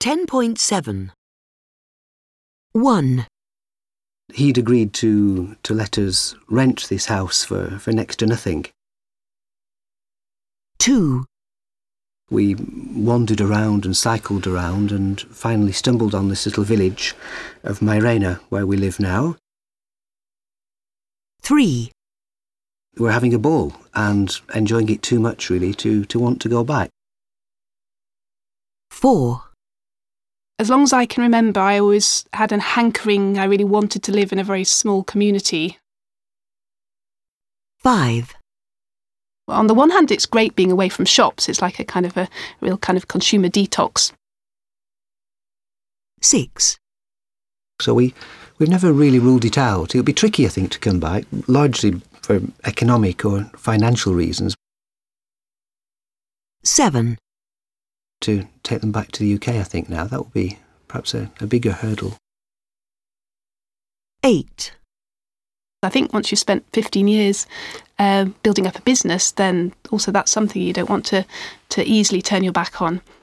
10.7. 1, He'd agreed to let us rent this house for next to nothing. 2, We wandered around and cycled around and finally stumbled on this little village of Myrena, where we live now. 3, We're having a ball and enjoying it too much, really, to want to go back. 4, As long as I can remember, I always had a hankering. I really wanted to live in a very small community. 5, Well, on the one hand, it's great being away from shops. It's like a real kind of consumer detox. 6, So we've never really ruled it out. It would be tricky, I think, to come back, largely for economic or financial reasons. 7, To take them back to the UK, I think now, that would be perhaps a bigger hurdle. 8, I think once you've spent 15 years building up a business, then also that's something you don't want to easily turn your back on.